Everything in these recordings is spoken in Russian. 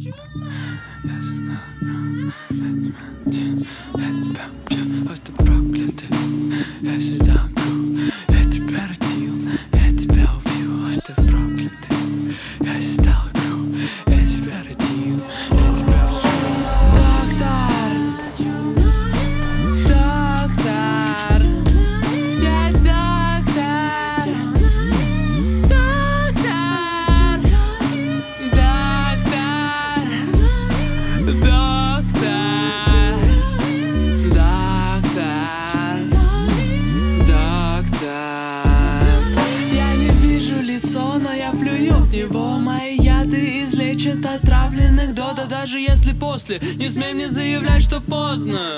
Я знаю, я тебя пью, ось ты проклятый. Я создал круг, я тебя родил, я тебя убью, ось ты проклятый. Я создал круг, я тебя родил, я тебя убью. Доктор, доктор, я доктор, доктор, доктор, доктор. Я не вижу лицо, но я плюю в него. Мои яды излечат отравленных Дода. Даже если после, не смей мне заявлять, что поздно.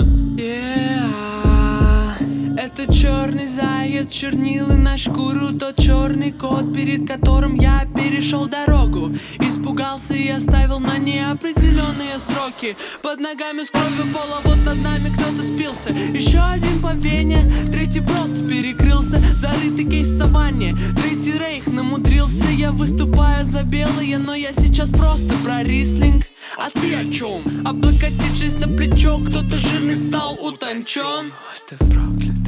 Это черный заяц, чернилы на шкуру. Тот черный кот, перед которым я перешел дорогу. Испугался и оставил на неопределенные сроки. Под ногами с кровью пола, вот над нами кто-то спился. Еще один по вене, третий просто перекрылся. Зарытый кейс в саванне, третий рейх намудрился. Я выступаю за белые, но я сейчас просто про рислинг. А ты о чем? Облокотившись на плечо, кто-то жирный стал утончен. Ось ты проклятый.